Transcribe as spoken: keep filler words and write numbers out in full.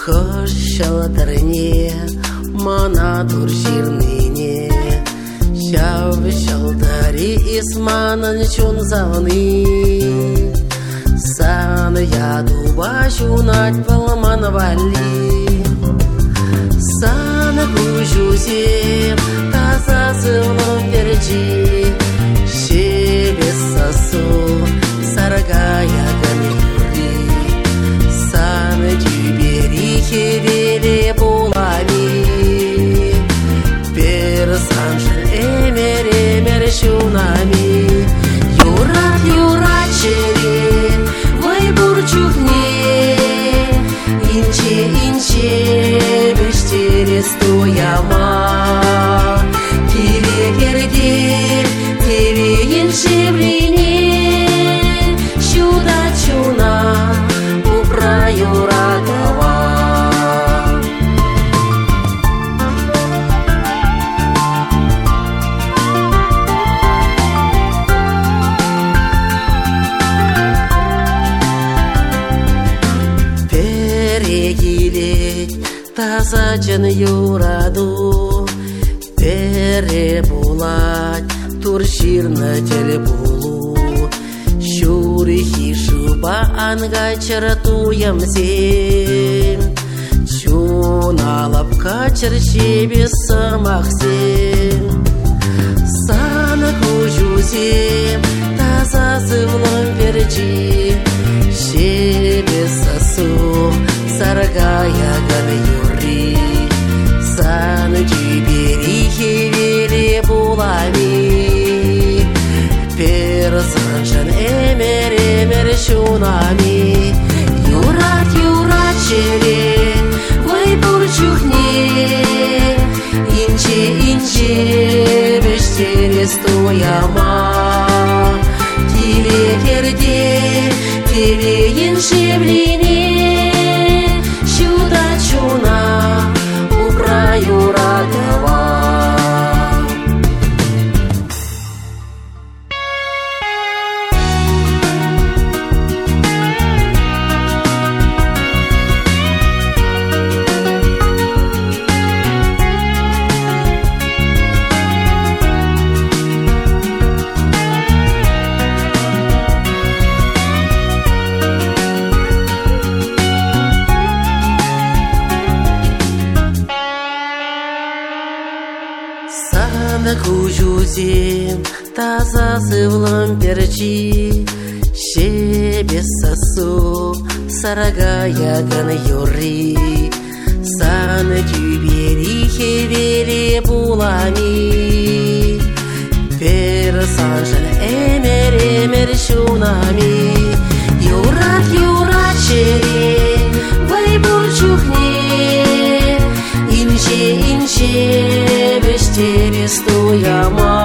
Koşaldırne mana turşirnine Şav şaldari ismanın şun zavni Sana яду başunat palman vali Sana kuşuzim tasasılım perci Şebesasu sargaya ganuri Sana cüberi keveli bulami Persanşın emer emer şunami Yurat yurat şeri Инче, инче, бештере стояма Кире керде, тебе инче блине Щуда чуна, упраю радова Тазачын юраду перебулать турширна теле булу Шурихи шуба анга чаратуям сем Чуналап качыр шебес самахсем Сана кужузем таза сывлым перчи Шебес сасу саргая ганы юри Саны жибери хевели булами Персаншан эмер эмер шунами Юрат юрат шере вай бурчухне Инче инче бештере стояма Тиле керде тебе инше блине Чуна, упраю радова Кужузем таза сывлым перчи Шебес сасу саргая ганы юри Саны жибери хевели булами Персаншан эмер эмер шунами Юрат юрат шере вай бурчухне Инче инче бештере стояма